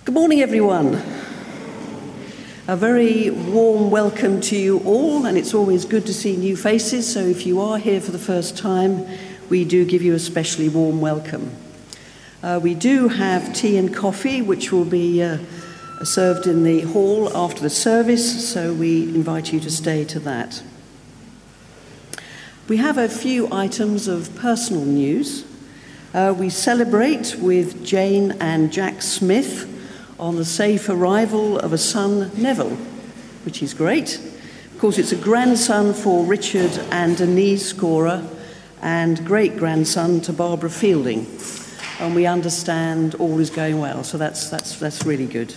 Good morning, everyone. A very warm welcome to you all, and it's always good to see new faces, so if you are here for the first time, we do give you a especially warm welcome. We do have tea and coffee, which will be served in the hall after the service, so we invite you to stay to that. We have a few items of personal news. We celebrate with Jane and Jack Smith on the safe arrival of a son, Neville, which is great. Of course, it's a grandson for Richard and Denise Scorer and great-grandson to Barbara Fielding. And we understand all is going well, so that's really good.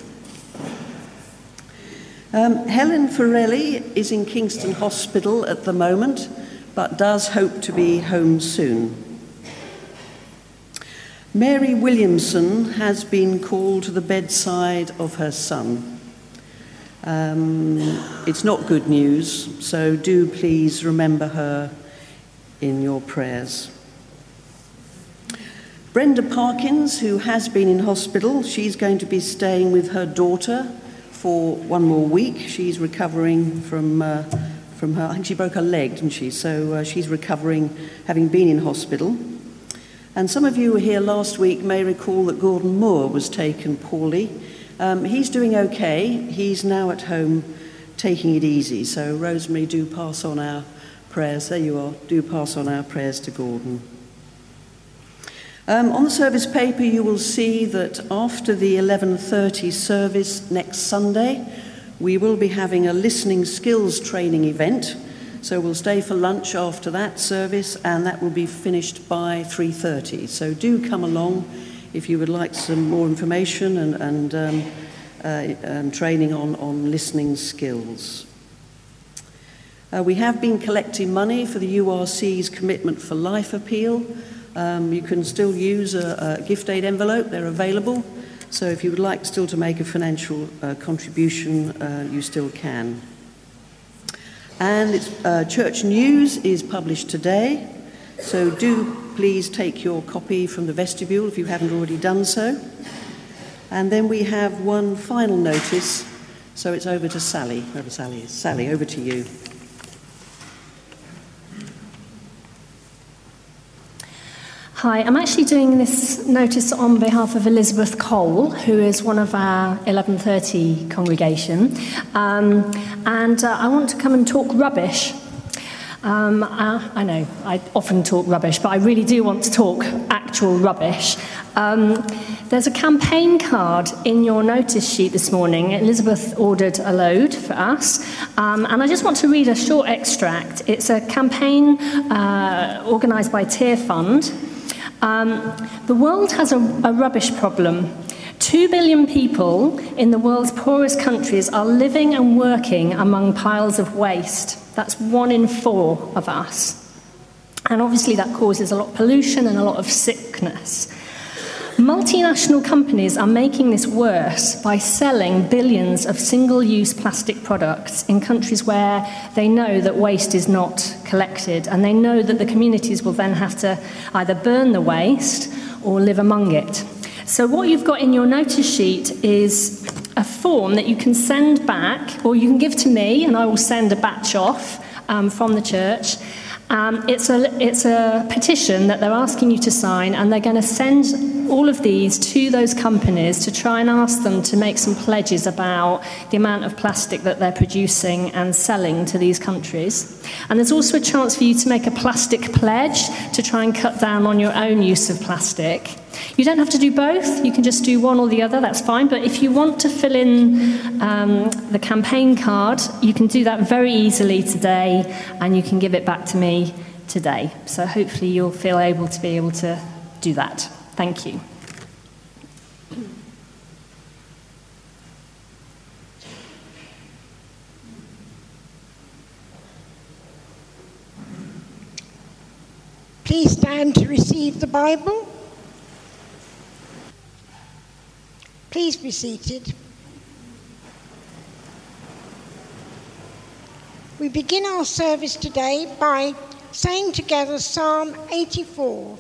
Helen Forelli is in Kingston Hospital at the moment, but does hope to be home soon. Mary Williamson has been called to the bedside of her son. It's not good news, so do please remember her in your prayers. Brenda Parkins, who has been in hospital, she's going to be staying with her daughter for one more week. She's recovering from her, I think she broke her leg, didn't she? So she's recovering, having been in hospital. And some of you who were here last week may recall that Gordon Moore was taken poorly. He's doing okay. He's now at home taking it easy. So Rosemary, do pass on our prayers. There you are. Do pass on our prayers to Gordon. On the service paper, you will see that after the 11:30 service next Sunday, we will be having a listening skills training event. So we'll stay for lunch after that service, and that will be finished by 3:30. So do come along if you would like some more information and training on listening skills. We have been collecting money for the URC's Commitment for Life appeal. You can still use a gift aid envelope, they're available. So if you would like still to make a financial contribution, you still can. And Church News is published today, so do please take your copy from the vestibule if you haven't already done so. And then we have one final notice, so it's over to Sally, wherever Sally is. Sally, over to you. Hi, I'm actually doing this notice on behalf of Elizabeth Cole, who is one of our 11:30 congregation, and I want to come and talk rubbish. I know, I often talk rubbish, but I really do want to talk actual rubbish. There's a campaign card in your notice sheet this morning. Elizabeth ordered a load for us, and I just want to read a short extract. It's a campaign organised by Tear Fund. The world has a rubbish problem. 2 billion people in the world's poorest countries are living and working among piles of waste. That's 1 in 4 of us. And obviously that causes a lot of pollution and a lot of sickness. Multinational companies are making this worse by selling billions of single-use plastic products in countries where they know that waste is not collected, and they know that the communities will then have to either burn the waste or live among it. So what you've got in your notice sheet is a form that you can send back, or you can give to me, and I will send a batch off from the church. It's a petition that they're asking you to sign, and they're going to send all of these to those companies to try and ask them to make some pledges about the amount of plastic that they're producing and selling to these countries. And there's also a chance for you to make a plastic pledge to try and cut down on your own use of plastic. You don't have to do both, you can just do one or the other, that's fine. But if you want to fill in the campaign card, you can do that very easily today, and you can give it back to me today. So hopefully you'll feel able to do that. Thank you. Please stand to receive the Bible. Please be seated. We begin our service today by saying together Psalm 84.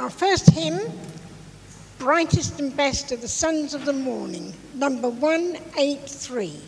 our first hymn, Brightest and Best of the Sons of the Morning, number 183.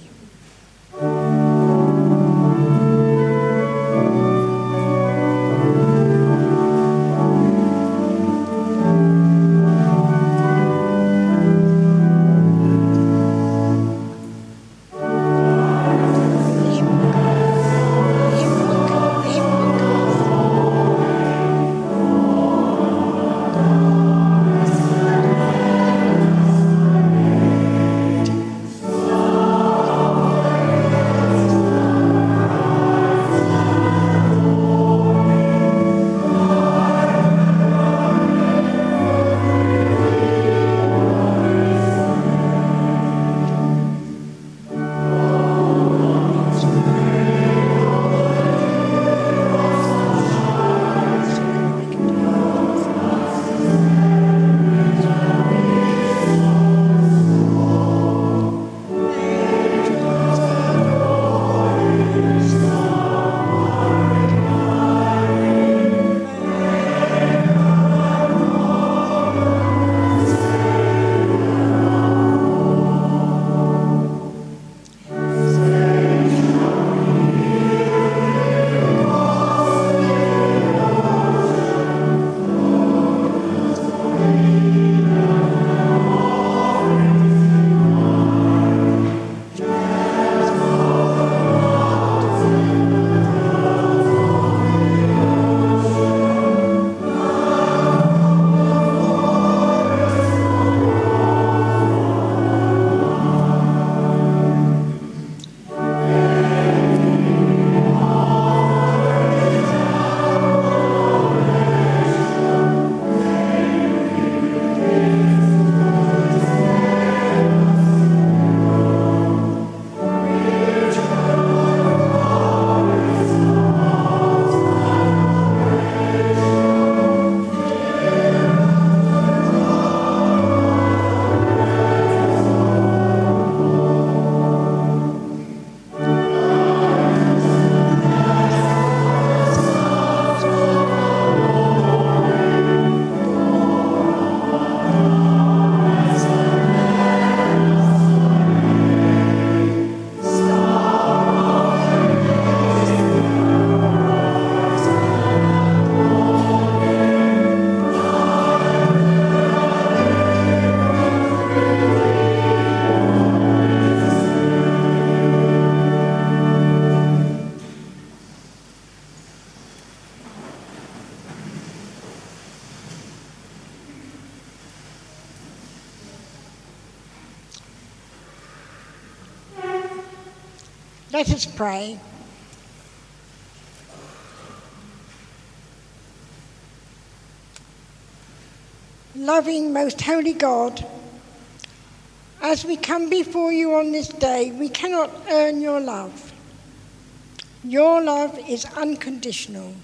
Let us pray. Loving, most holy God, as we come before you on this day, we cannot earn your love. Your love is unconditional.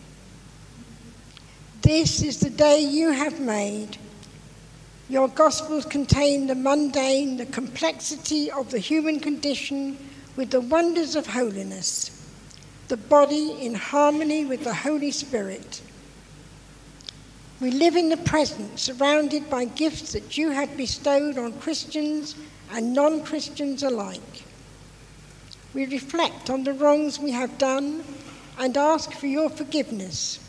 This is the day you have made. Your Gospels contain the mundane, the complexity of the human condition with the wonders of holiness, the body in harmony with the Holy Spirit. We live in the present, surrounded by gifts that you have bestowed on Christians and non-Christians alike. We reflect on the wrongs we have done and ask for your forgiveness.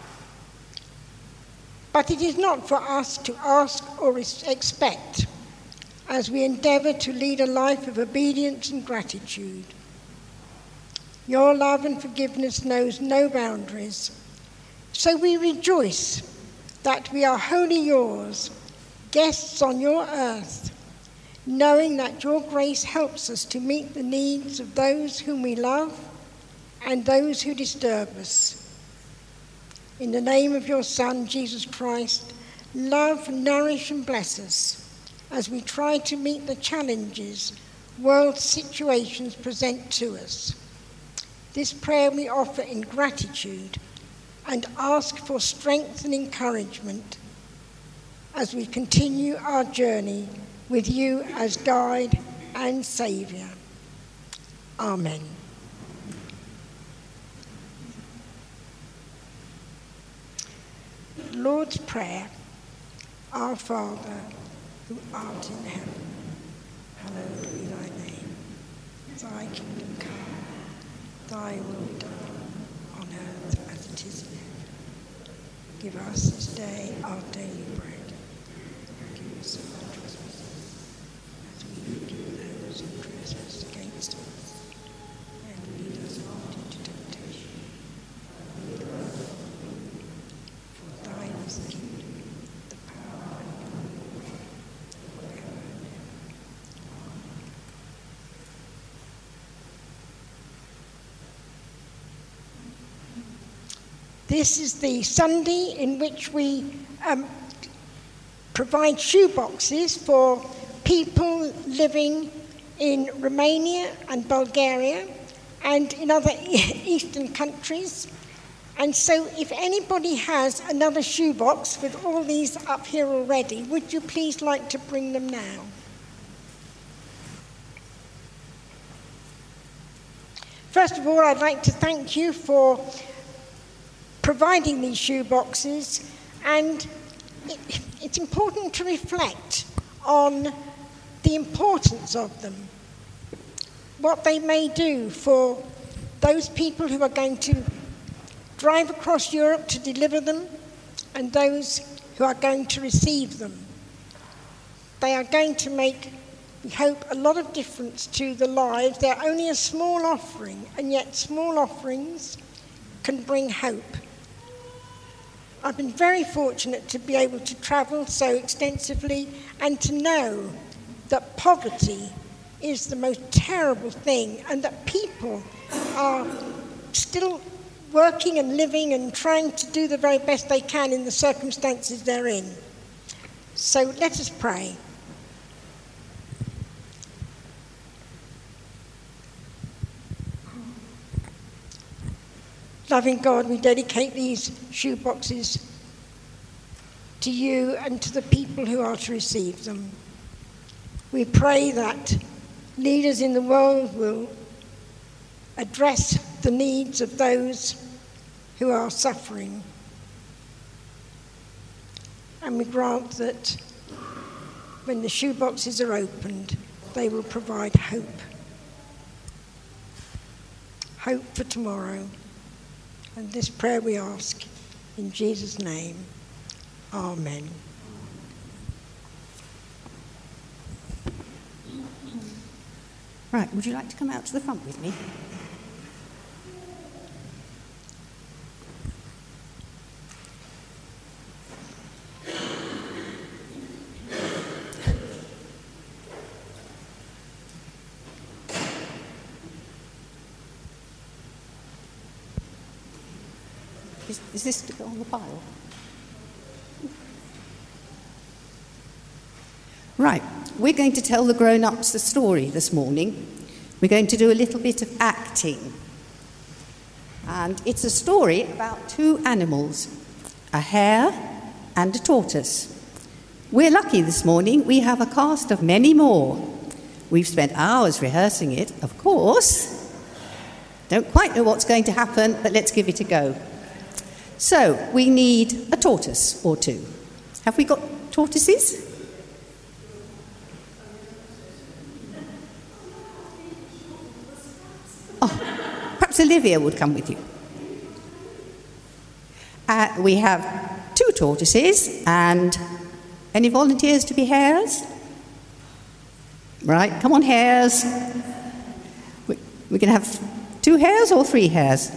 But it is not for us to ask or expect, as we endeavour to lead a life of obedience and gratitude. Your love and forgiveness knows no boundaries, so we rejoice that we are wholly yours, guests on your earth, knowing that your grace helps us to meet the needs of those whom we love and those who disturb us. In the name of your Son, Jesus Christ, love, nourish and bless us as we try to meet the challenges world situations present to us. This prayer we offer in gratitude and ask for strength and encouragement as we continue our journey with you as guide and Saviour. Amen. Lord's Prayer. Our Father, who art in heaven, hallowed be thy name. Thy kingdom come, thy will be done, on earth as it is in heaven. Give us this day our daily bread. Forgive us our trespasses, as we forgive those who trespass against us. And lead us not into temptation. For thine is the kingdom, the power, and the glory, forever and ever. This is the Sunday in which we provide shoe boxes for people living in Romania and Bulgaria and in other Eastern countries. And so if anybody has another shoebox with all these up here already, would you please like to bring them now? First of all, I'd like to thank you for providing these shoe boxes, and it's important to reflect on the importance of them, what they may do for those people who are going to drive across Europe to deliver them and those who are going to receive them. They are going to make, we hope, a lot of difference to the lives. They're only a small offering, and yet small offerings can bring hope. I've been very fortunate to be able to travel so extensively and to know that poverty is the most terrible thing, and that people are still working and living and trying to do the very best they can in the circumstances they're in. So let us pray. Loving God, we dedicate these shoe boxes to you and to the people who are to receive them. We pray that leaders in the world will address the needs of those who are suffering. And we grant that when the shoe boxes are opened, they will provide hope. Hope for tomorrow. And this prayer we ask in Jesus' name. Amen. Right, would you like to come out to the front with me? Is this to go on the pile? Right, we're going to tell the grown-ups the story this morning. We're going to do a little bit of acting. And it's a story about two animals, a hare and a tortoise. We're lucky this morning, we have a cast of many more. We've spent hours rehearsing it, of course. Don't quite know what's going to happen, but let's give it a go. So, we need a tortoise or two. Have we got tortoises? Oh, perhaps Olivia would come with you. We have two tortoises, and any volunteers to be hares? Right, come on, hares. We can have 2 hares or 3 hares?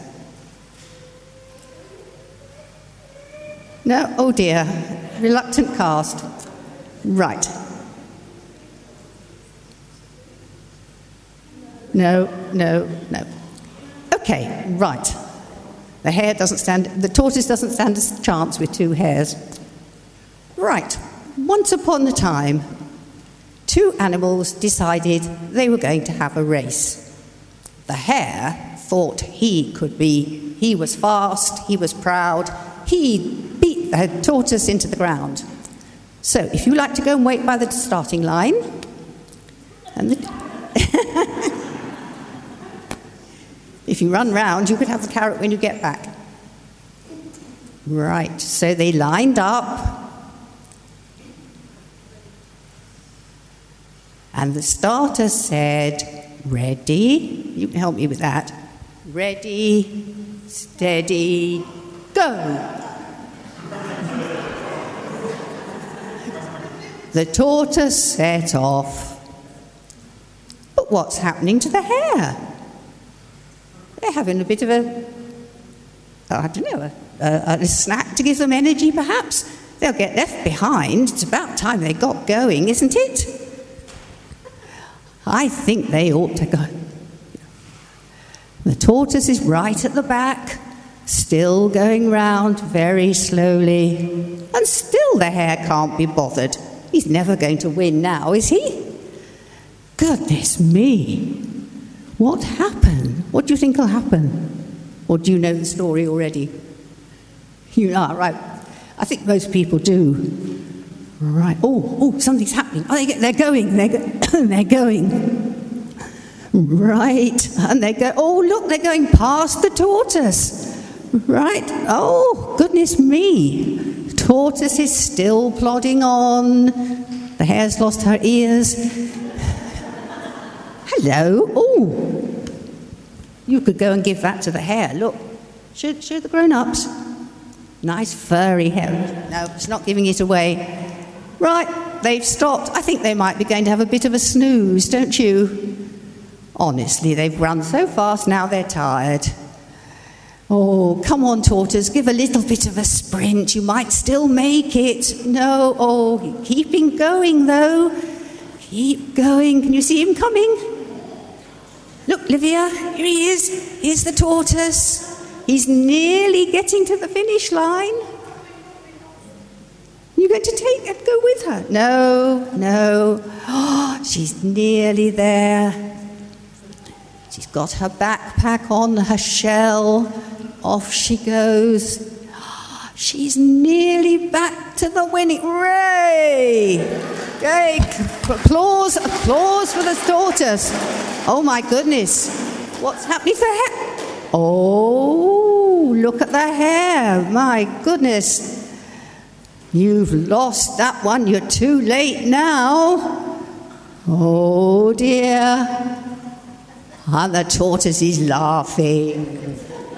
No? Oh dear. Reluctant cast. Right. No. Okay, right. The tortoise doesn't stand a chance with 2 hares. Right. Once upon a time, 2 animals decided they were going to have a race. The hare thought he was fast, he was proud, he beat the tortoise into the ground. So, if you like to go and wait by the starting line, and if you run round, you could have the carrot when you get back. Right, so they lined up, And the starter said, ready, you can help me with that, ready, steady, go. The tortoise set off. But what's happening to the hare? They're having a bit of a snack to give them energy, perhaps. They'll get left behind. It's about time they got going, isn't it? I think they ought to go. The tortoise is right at the back, still going round very slowly. And still the hare can't be bothered. He's never going to win now, is he? Goodness me. What happened? What do you think will happen? Or do you know the story already? You know, right. I think most people do. Right. Oh, something's happening. Oh, they're going. They're going. Right. And they go, oh, look, they're going past the tortoise. Right. Oh, goodness me. Tortoise is still plodding on. The hare's lost her ears. Hello. Oh. You could go and give that to the hare. Look. Show the grown-ups. Nice furry hare. No, it's not giving it away. Right, they've stopped. I think they might be going to have a bit of a snooze, don't you? Honestly, they've run so fast, now they're tired. Oh, come on, tortoise, give a little bit of a sprint. You might still make it. No, oh, keeping going, though. Keep going. Can you see him coming? Look, Livia, here he is. Here's the tortoise. He's nearly getting to the finish line. You're going to go with her? No. Oh, she's nearly there. She's got her backpack on, her shell. Off she goes. She's nearly back to the winning. Hooray! Okay, applause for the tortoise. Oh my goodness. What's happening to the hare? Oh, look at the hare. My goodness. You've lost that one. You're too late now. Oh, dear. And the tortoise is laughing.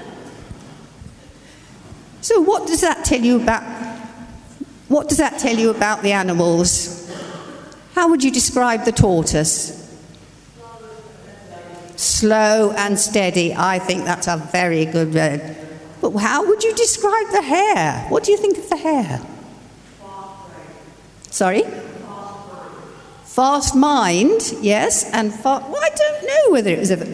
So what does that tell you about the animals? How would you describe the tortoise? Slow and steady. I think that's a very good word. But how would you describe the hare? What do you think of the hare? Sorry? Fast mind, yes, and well, I don't know whether it was I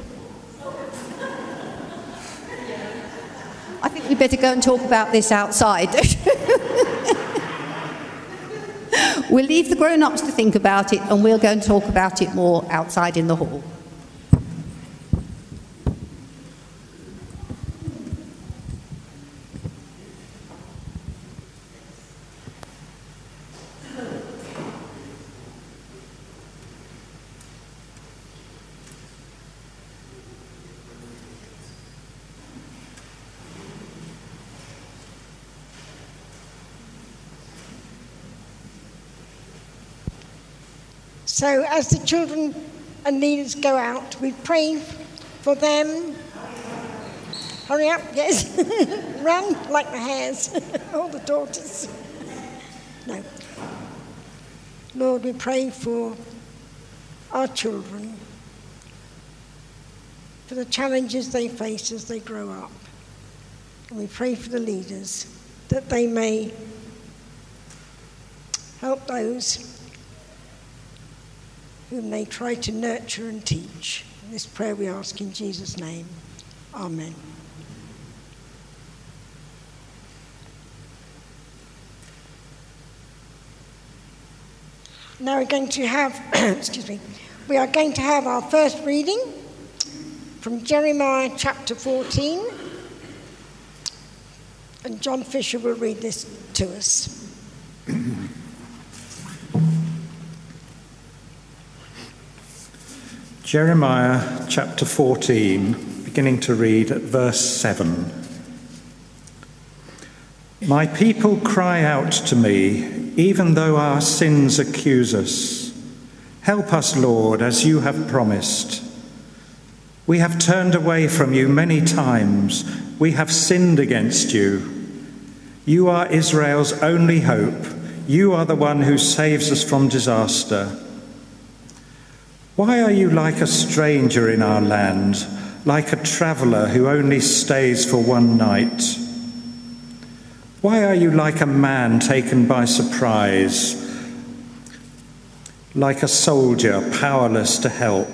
think we better go and talk about this outside. We'll leave the grown-ups to think about it, and we'll go and talk about it more outside in the hall. So as the children and leaders go out, we pray for them. Hurry up, yes. Run like the hares, all the daughters. No. Lord, we pray for our children, for the challenges they face as they grow up. And we pray for the leaders, that they may help those whom they try to nurture and teach. This prayer we ask in Jesus' name. Amen. Now we're going to have, we are going to have our first reading from Jeremiah chapter 14. And John Fisher will read this to us. Jeremiah chapter 14, beginning to read at verse 7. My people cry out to me, even though our sins accuse us. Help us, Lord, as you have promised. We have turned away from you many times. We have sinned against you. You are Israel's only hope. You are the one who saves us from disaster. Why are you like a stranger in our land, like a traveller who only stays for one night? Why are you like a man taken by surprise, like a soldier powerless to help?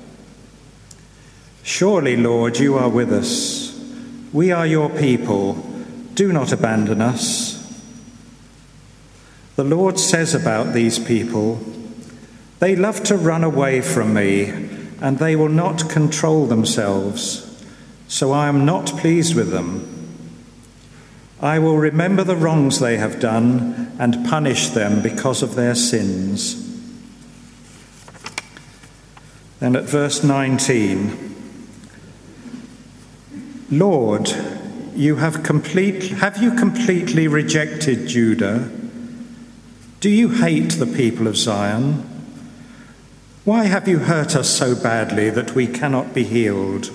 Surely, Lord, you are with us. We are your people. Do not abandon us. The Lord says about these people, they love to run away from me, and they will not control themselves, so I am not pleased with them. I will remember the wrongs they have done and punish them because of their sins. Then at verse 19, Lord, have you completely rejected Judah? Do you hate the people of Zion? Why have you hurt us so badly that we cannot be healed?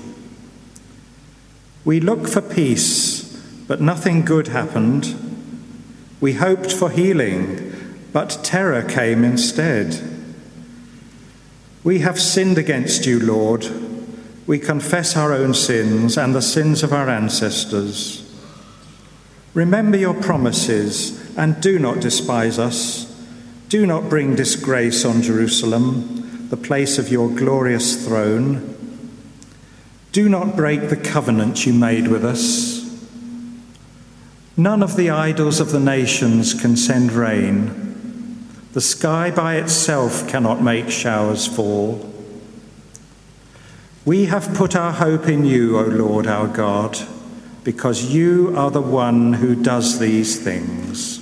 We looked for peace, but nothing good happened. We hoped for healing, but terror came instead. We have sinned against you, Lord. We confess our own sins and the sins of our ancestors. Remember your promises and do not despise us. Do not bring disgrace on Jerusalem, the place of your glorious throne. Do not break the covenant you made with us. None of the idols of the nations can send rain. The sky by itself cannot make showers fall. We have put our hope in you, O Lord our God, because you are the one who does these things.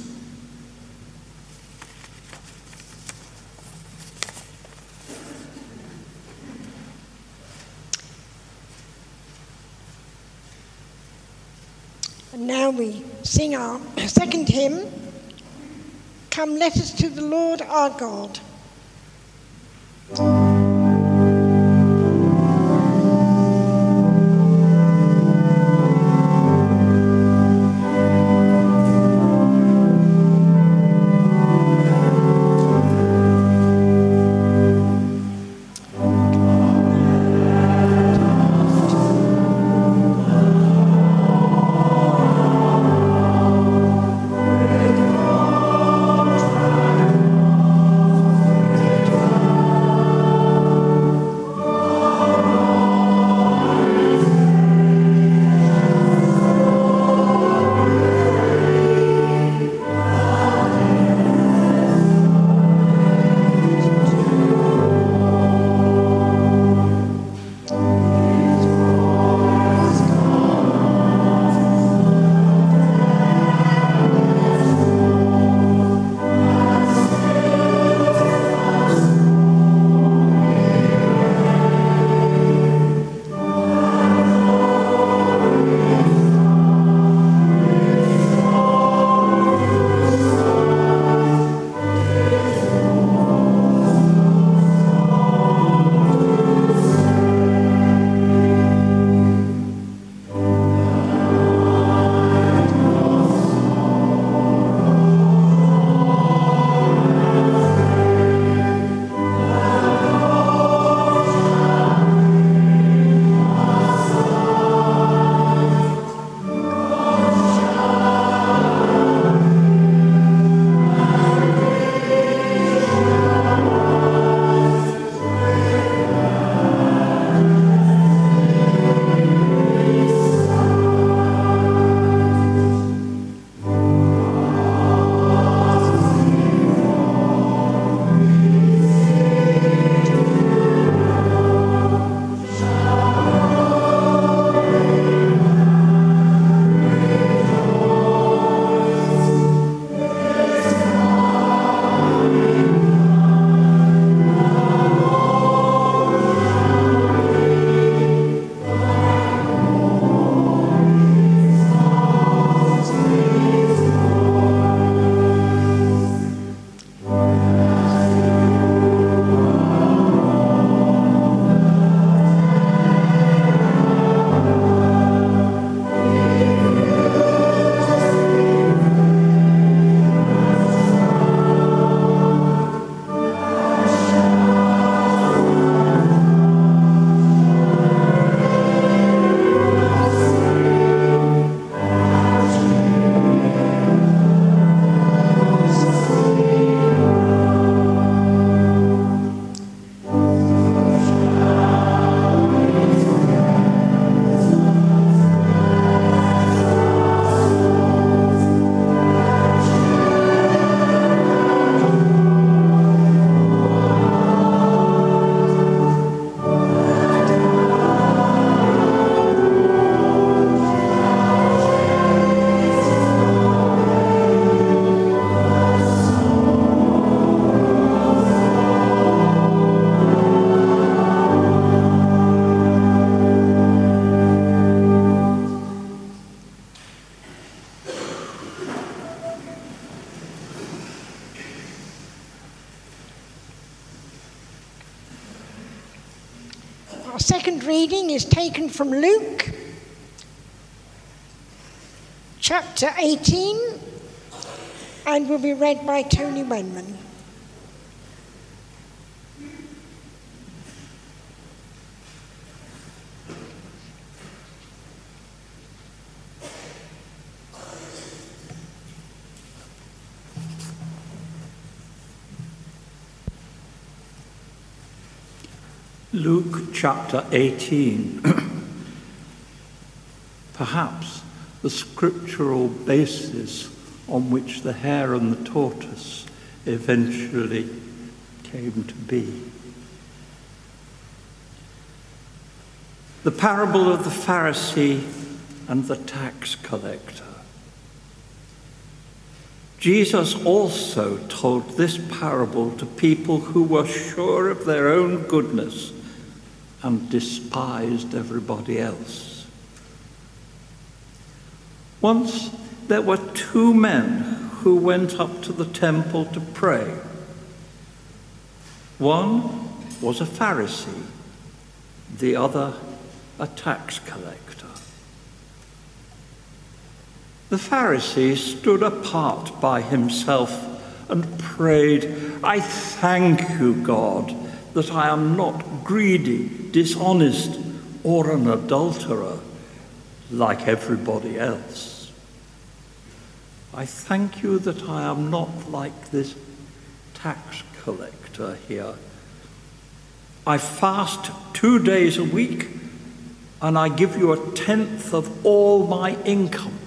And now we sing our second hymn, Come Let Us to the Lord our God. second reading is taken from Luke, chapter 18, and will be read by Tony Wenman. Luke chapter 18, perhaps the scriptural basis on which the hare and the tortoise eventually came to be. The parable of the Pharisee and the tax collector. Jesus also told this parable to people who were sure of their own goodness and despised everybody else. Once there were two men who went up to the temple to pray. One was a Pharisee, the other a tax collector. The Pharisee stood apart by himself and prayed, "I thank you, God, that I am not greedy, dishonest, or an adulterer like everybody else. I thank you that I am not like this tax collector here. I fast 2 days a week, and I give you 1/10 of all my income."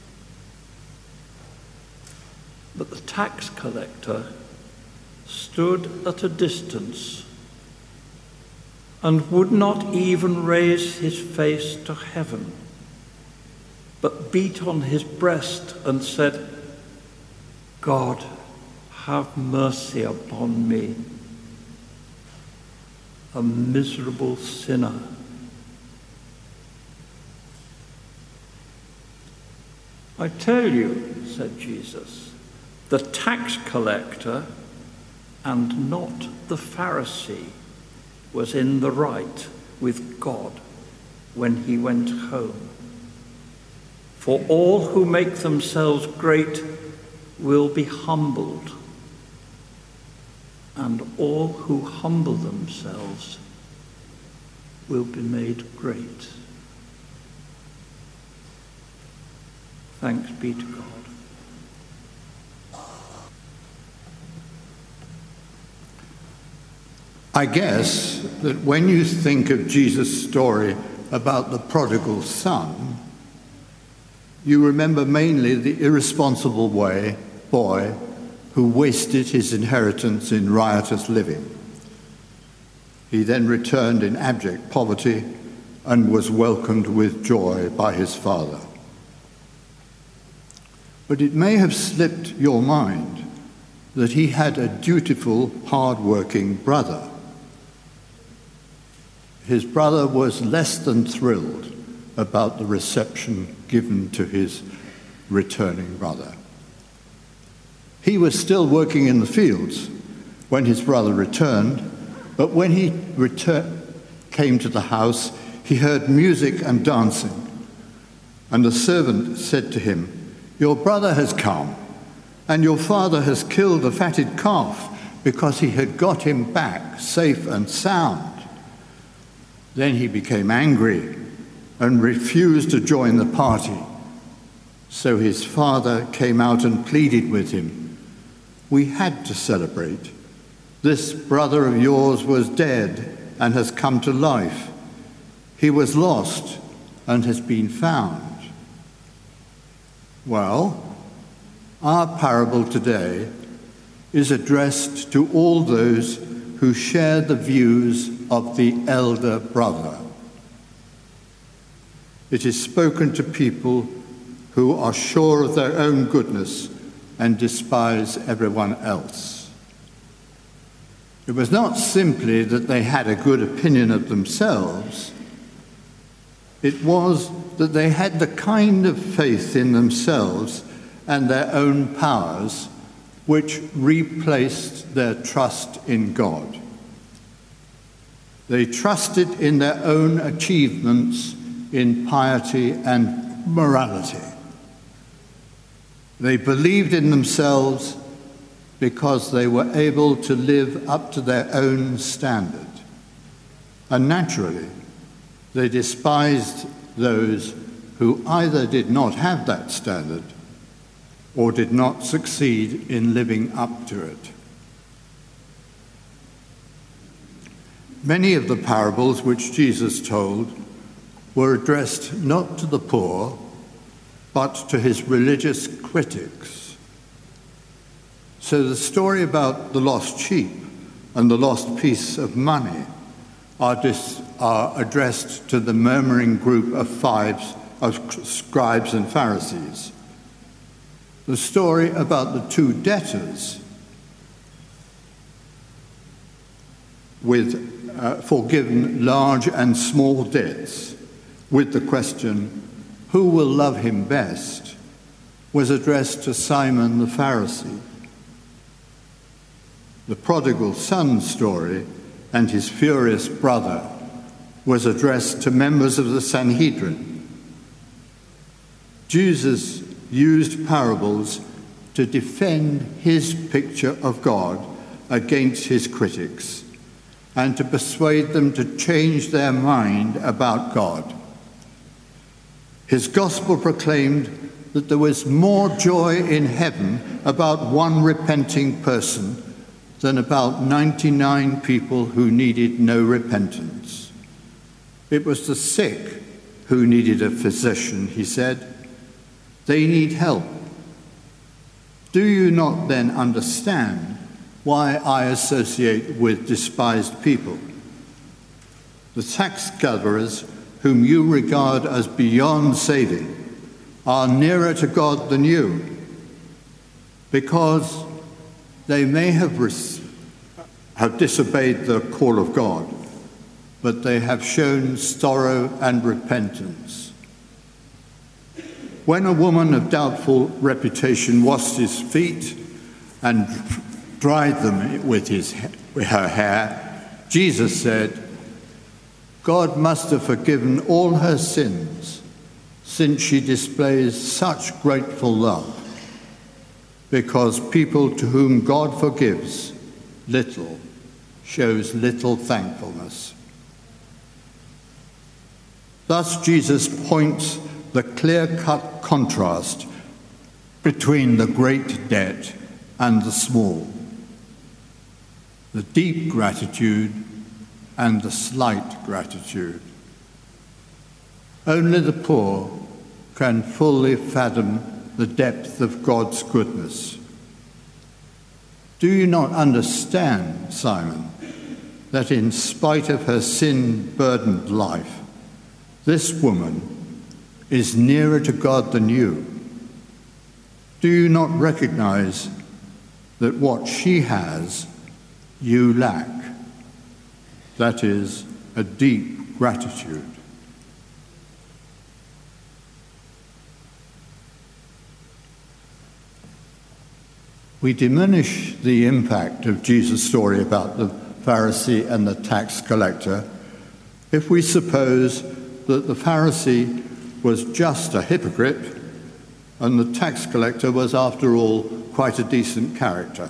But the tax collector stood at a distance and would not even raise his face to heaven, but beat on his breast and said, "God, have mercy upon me, a miserable sinner." "I tell you," said Jesus, "the tax collector and not the Pharisee was in the right with God when he went home. For all who make themselves great will be humbled, and all who humble themselves will be made great." Thanks be to God. I guess that when you think of Jesus' story about the prodigal son, you remember mainly the irresponsible boy who wasted his inheritance in riotous living. He then returned in abject poverty and was welcomed with joy by his father. But it may have slipped your mind that he had a dutiful, hard-working brother. His brother was less than thrilled about the reception given to his returning brother. He was still working in the fields when his brother returned, but when he came to the house, he heard music and dancing, and the servant said to him, "Your brother has come, and your father has killed the fatted calf because he had got him back safe and sound." Then he became angry and refused to join the party. So his father came out and pleaded with him, "We had to celebrate. This brother of yours was dead and has come to life. He was lost and has been found." Well, our parable today is addressed to all those who share the views of the elder brother. It is spoken to people who are sure of their own goodness and despise everyone else. It was not simply that they had a good opinion of themselves. It was that they had the kind of faith in themselves and their own powers which replaced their trust in God. They trusted in their own achievements in piety and morality. They believed in themselves because they were able to live up to their own standard. And naturally, they despised those who either did not have that standard or did not succeed in living up to it. Many of the parables which Jesus told were addressed not to the poor, but to his religious critics. So the story about the lost sheep and the lost piece of money are addressed to the murmuring group of scribes and Pharisees. The story about the two debtors with forgiven large and small debts, with the question, who will love him best, was addressed to Simon the Pharisee. The prodigal son story and his furious brother was addressed to members of the Sanhedrin. Jesus used parables to defend his picture of God against his critics and to persuade them to change their mind about God. His gospel proclaimed that there was more joy in heaven about one repenting person than about 99 people who needed no repentance. It was the sick who needed a physician, he said. They need help. Do you not then understand why I associate with despised people? The tax gatherers, whom you regard as beyond saving, are nearer to God than you, because they may have disobeyed the call of God, but they have shown sorrow and repentance. When a woman of doubtful reputation washed his feet and dried them with her hair, Jesus said, God must have forgiven all her sins, since she displays such grateful love, because people to whom God forgives little shows little thankfulness. Thus Jesus points the clear-cut contrast between the great debt and the small, the deep gratitude and the slight gratitude. Only the poor can fully fathom the depth of God's goodness. Do you not understand, Simon, that in spite of her sin-burdened life, this woman is nearer to God than you? Do you not recognize that what she has, you lack? That is a deep gratitude. We diminish the impact of Jesus' story about the Pharisee and the tax collector if we suppose that the Pharisee was just a hypocrite and the tax collector was, after all, quite a decent character.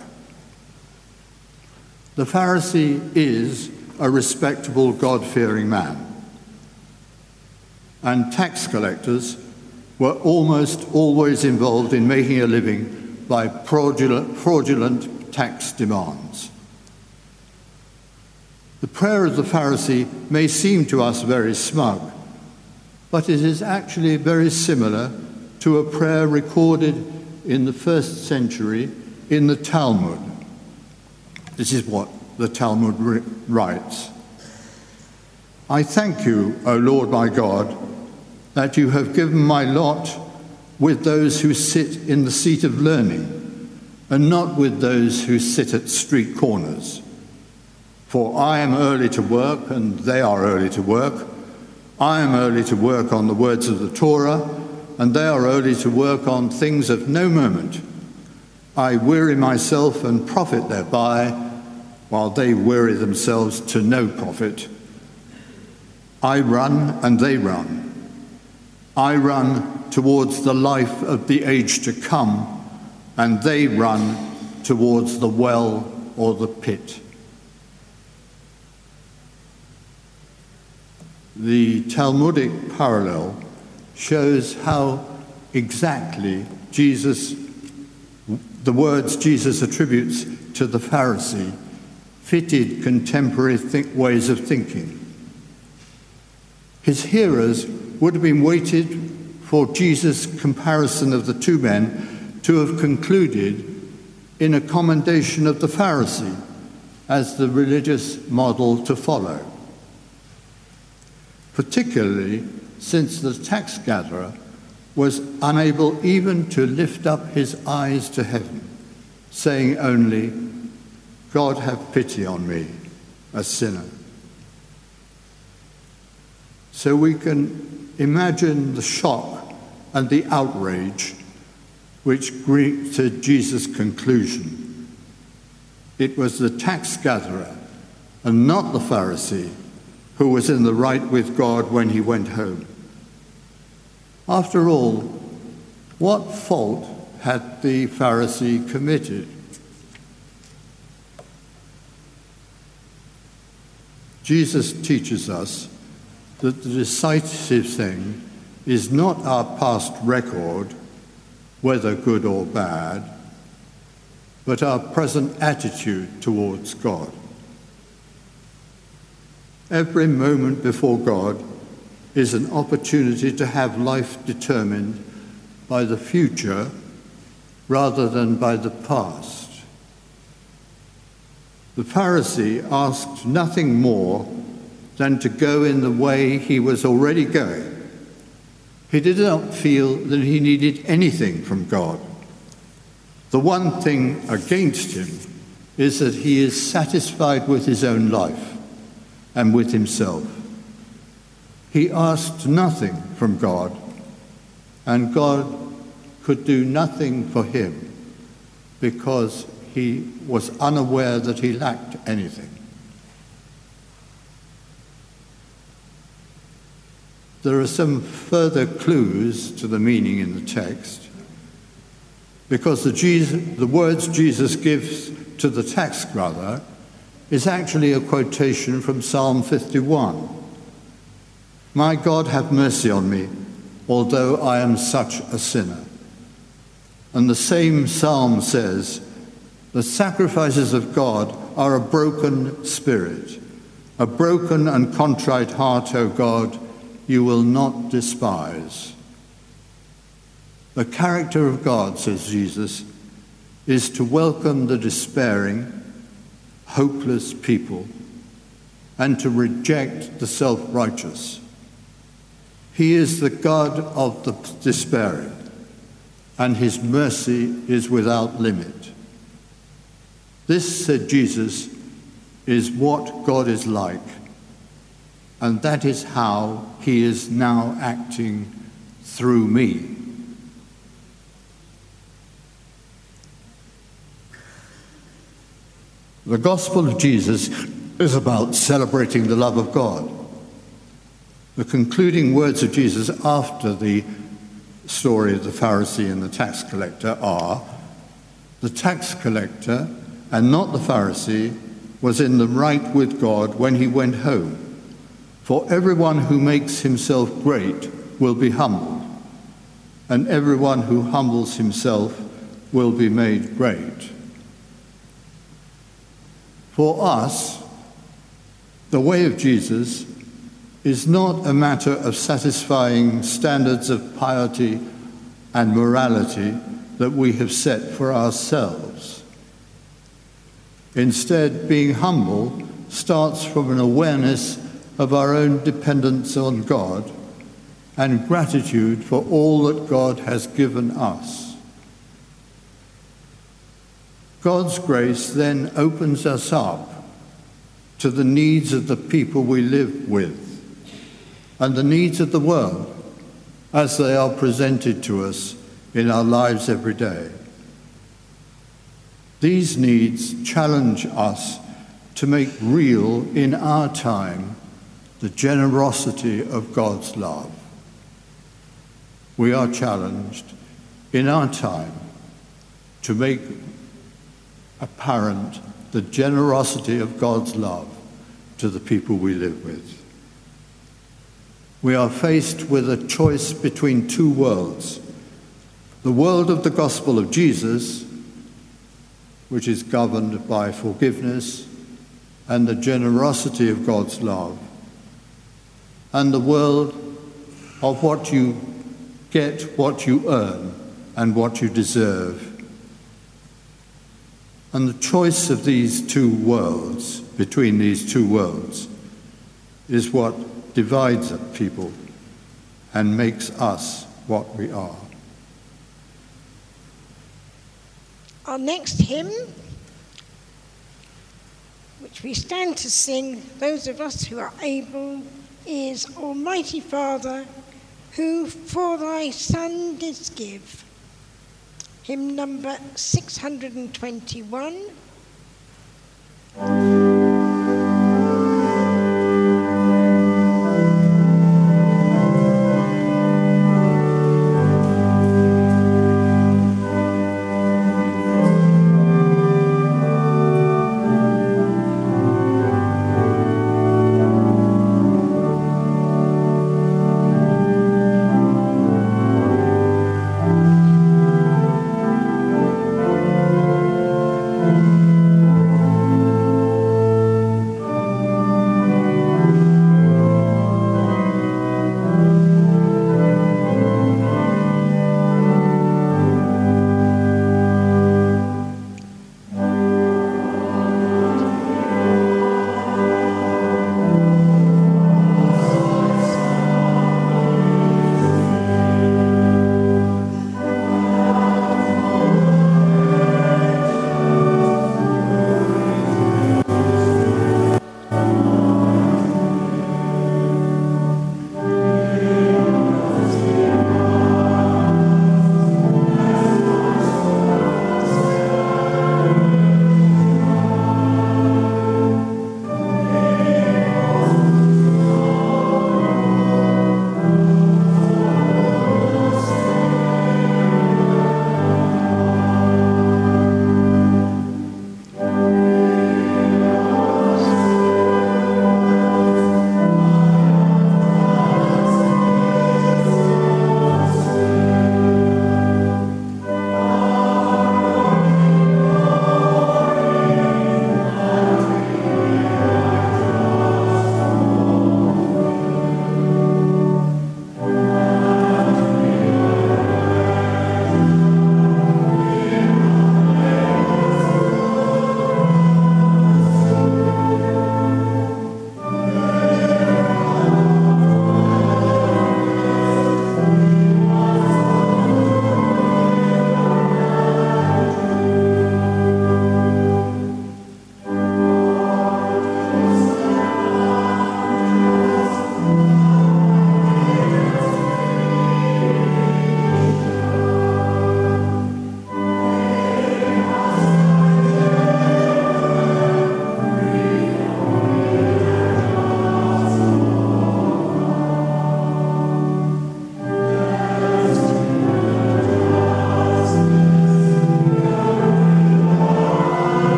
The Pharisee is a respectable, God-fearing man, and tax collectors were almost always involved in making a living by fraudulent tax demands. The prayer of the Pharisee may seem to us very smug, but it is actually very similar to a prayer recorded in the 1st century in the Talmud. This is what the Talmud writes. I thank you, O Lord my God, that you have given my lot with those who sit in the seat of learning, and not with those who sit at street corners. For I am early to work, and they are early to work. I am early to work on the words of the Torah, and they are early to work on things of no moment. I weary myself and profit thereby, while they weary themselves to no profit. I run and they run. I run towards the life of the age to come, and they run towards the well or the pit. The Talmudic parallel shows how exactly the words Jesus attributes to the Pharisee fitted contemporary ways of thinking. His hearers would have been waited for Jesus' comparison of the two men to have concluded in a commendation of the Pharisee as the religious model to follow, particularly since the tax gatherer was unable even to lift up his eyes to heaven, saying only, "God have pity on me, a sinner." So we can imagine the shock and the outrage which greeted Jesus' conclusion. It was the tax gatherer and not the Pharisee who was in the right with God when he went home. After all, what fault had the Pharisee committed? Jesus teaches us that the decisive thing is not our past record, whether good or bad, but our present attitude towards God. Every moment before God is an opportunity to have life determined by the future rather than by the past. The Pharisee asked nothing more than to go in the way he was already going. He did not feel that he needed anything from God. The one thing against him is that he is satisfied with his own life and with himself. He asked nothing from God, and God could do nothing for him because he was unaware that he lacked anything. There are some further clues to the meaning in the text, because the words Jesus gives to the tax gatherer is actually a quotation from Psalm 51. "My God, have mercy on me, although I am such a sinner." And the same psalm says, "The sacrifices of God are a broken spirit, a broken and contrite heart, O God, you will not despise." The character of God, says Jesus, is to welcome the despairing, hopeless people and to reject the self-righteous. He is the God of the despairing, and his mercy is without limit. This, said Jesus, is what God is like, and that is how he is now acting through me. The gospel of Jesus is about celebrating the love of God. The concluding words of Jesus after the story of the Pharisee and the tax collector are, "The tax collector, and not the Pharisee, was in the right with God when he went home. For everyone who makes himself great will be humbled, and everyone who humbles himself will be made great." For us, the way of Jesus is not a matter of satisfying standards of piety and morality that we have set for ourselves. Instead, being humble starts from an awareness of our own dependence on God and gratitude for all that God has given us. God's grace then opens us up to the needs of the people we live with and the needs of the world as they are presented to us in our lives every day. These needs challenge us to make real in our time the generosity of God's love. We are challenged in our time to make apparent the generosity of God's love to the people we live with. We are faced with a choice between two worlds: the world of the gospel of Jesus, which is governed by forgiveness and the generosity of God's love, and the world of what you get, what you earn, and what you deserve. And the choice of these two worlds, between these two worlds, is what divides people and makes us what we are. Our next hymn, which we stand to sing, those of us who are able, is Almighty Father, who for thy Son didst give. Hymn number 621.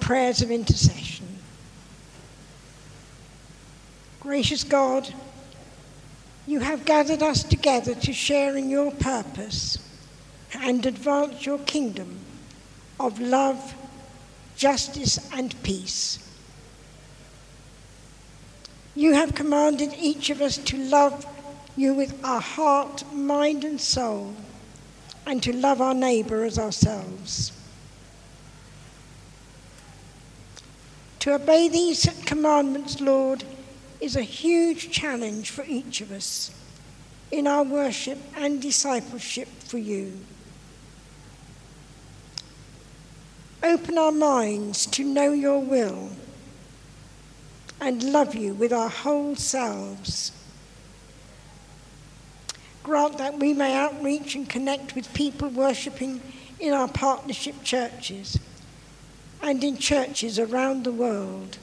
prayers of intercession. Gracious God, you have gathered us together to share in your purpose and advance your kingdom of love, justice, and peace. You have commanded each of us to love you with our heart, mind, and soul, and to love our neighbour as ourselves. To obey these commandments, Lord, is a huge challenge for each of us in our worship and discipleship for you. Open our minds to know your will and love you with our whole selves. Grant that we may outreach and connect with people worshipping in our partnership churches and in churches around the world.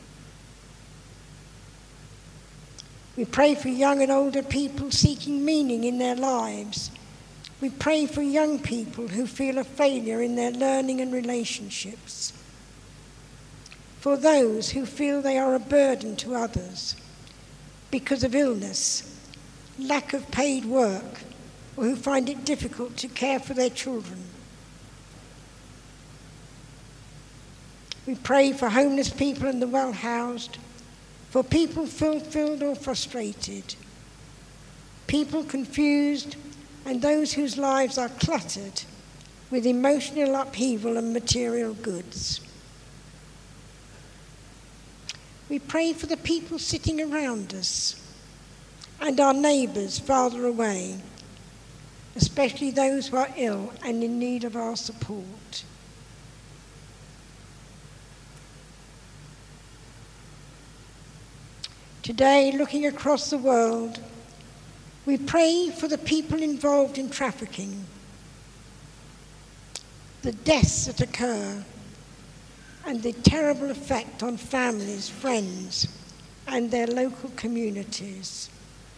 We pray for young and older people seeking meaning in their lives. We pray for young people who feel a failure in their learning and relationships. For those who feel they are a burden to others because of illness, lack of paid work, or who find it difficult to care for their children. We pray for homeless people and the well-housed, for people fulfilled or frustrated, people confused, and those whose lives are cluttered with emotional upheaval and material goods. We pray for the people sitting around us and our neighbours farther away, especially those who are ill and in need of our support. Today, looking across the world, we pray for the people involved in trafficking, the deaths that occur, and the terrible effect on families, friends, and their local communities.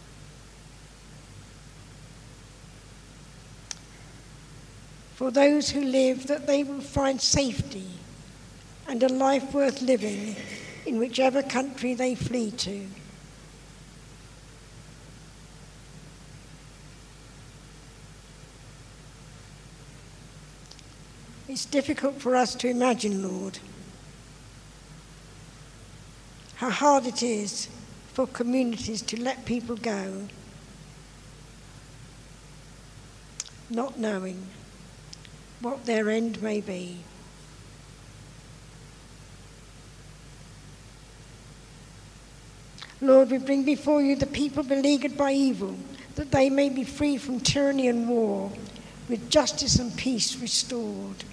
For those who live, that they will find safety and a life worth living in whichever country they flee to. It's difficult for us to imagine, Lord, how hard it is for communities to let people go, not knowing what their end may be. Lord, we bring before you the people beleaguered by evil, that they may be free from tyranny and war, with justice and peace restored.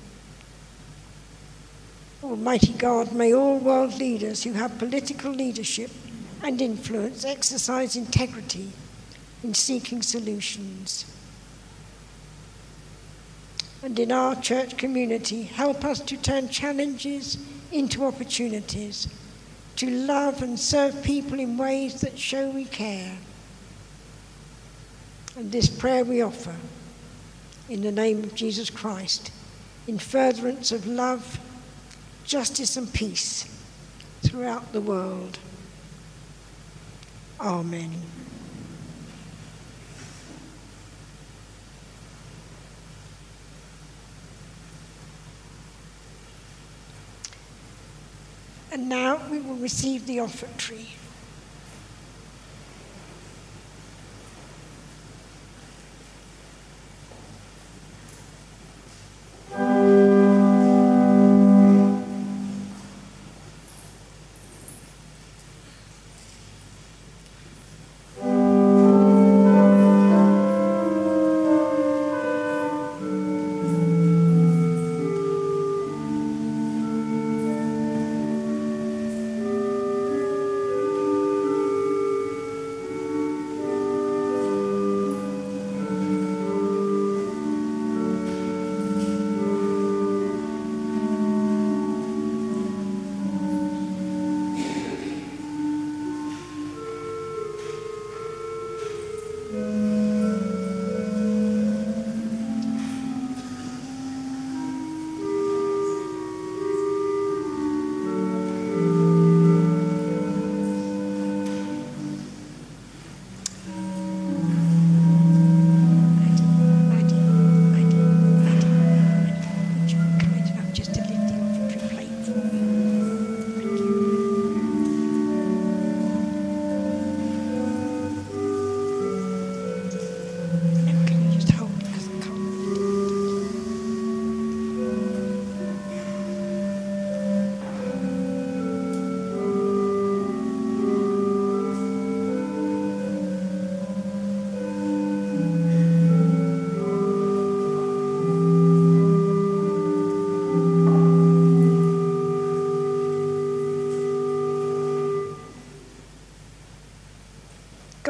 Almighty God, may all world leaders who have political leadership and influence exercise integrity in seeking solutions. And in our church community, help us to turn challenges into opportunities, to love and serve people in ways that show we care. And this prayer we offer in the name of Jesus Christ, in furtherance of love, justice and peace throughout the world. Amen. And now we will receive the offertory.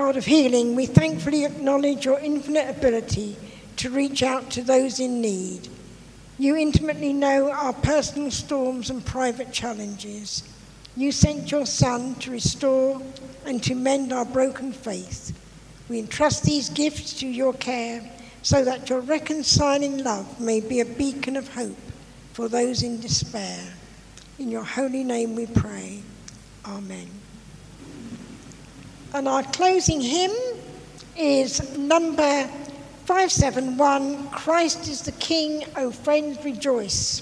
God of healing, we thankfully acknowledge your infinite ability to reach out to those in need. You intimately know our personal storms and private challenges. You sent your Son to restore and to mend our broken faith. We entrust these gifts to your care so that your reconciling love may be a beacon of hope for those in despair. In your holy name we pray. Amen. And our closing hymn is number 571, Christ is the King, O friends rejoice.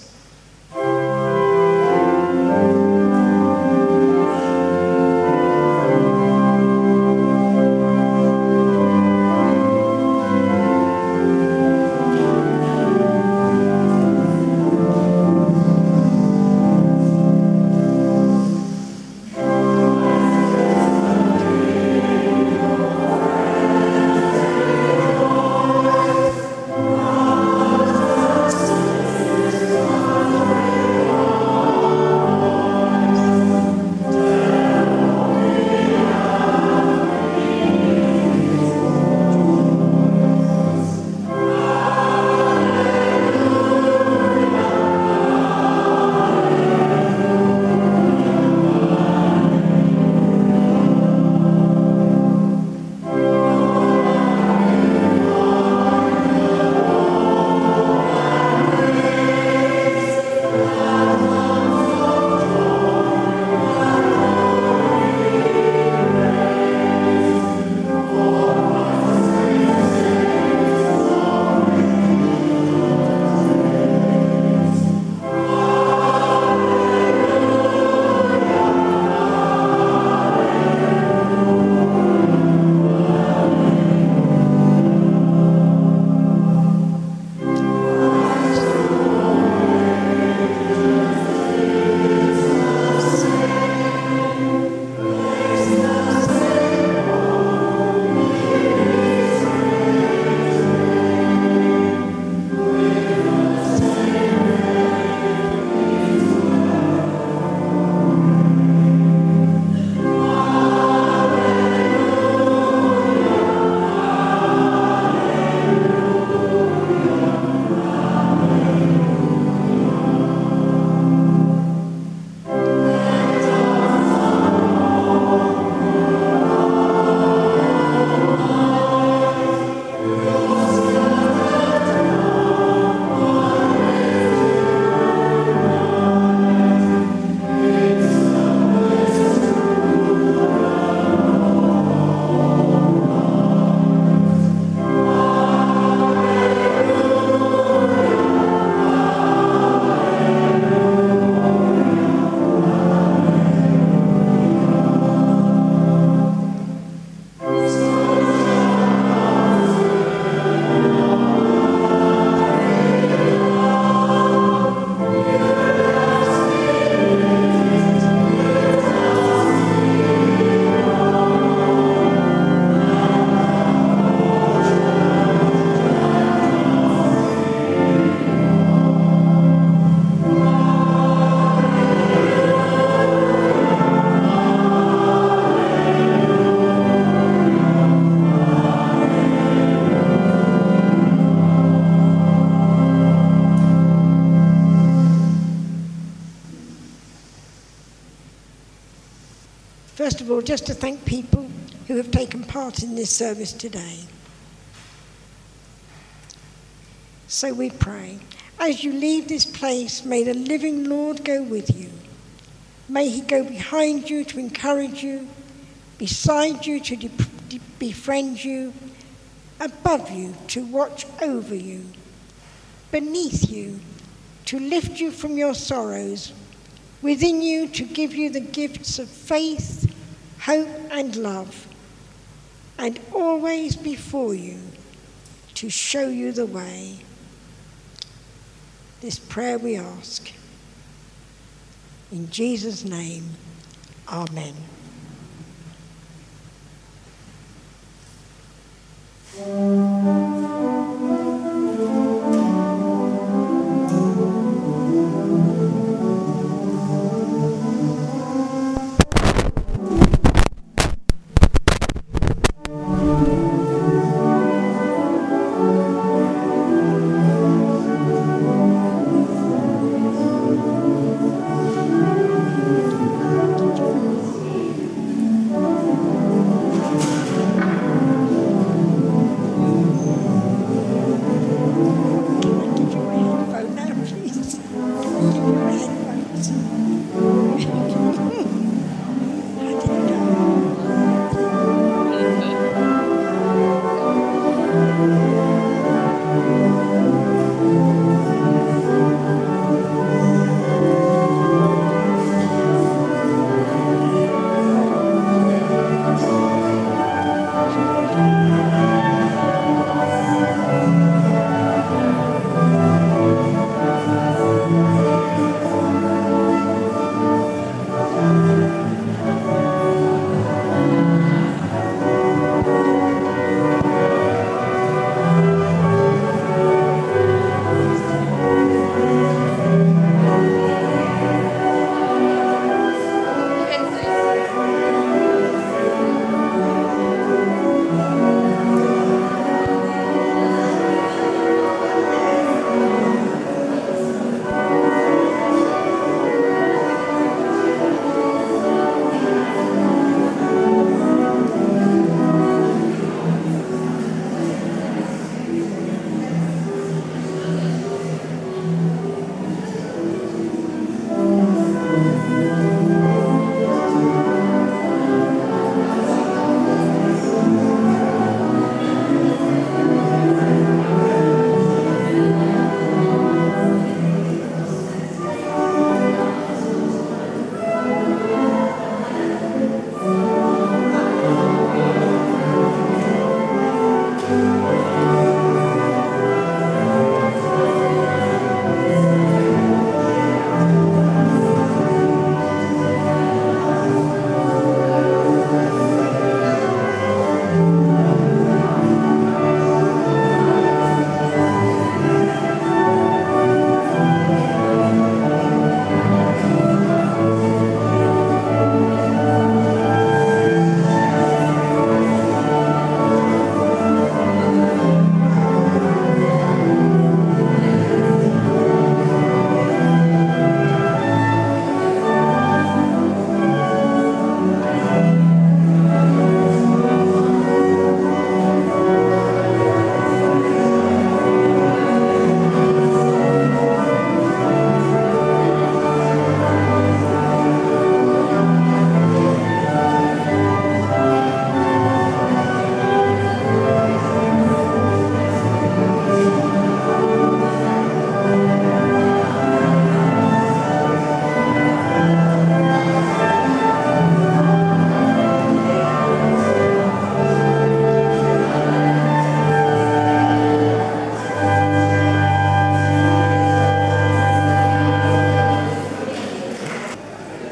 First of all, just to thank people who have taken part in this service today. So we pray, as you leave this place, may the living Lord go with you. May he go behind you to encourage you, beside you to befriend you, above you to watch over you, beneath you to lift you from your sorrows, within you to give you the gifts of faith, hope and love, and always before you to show you the way. This prayer we ask. In Jesus' name, amen.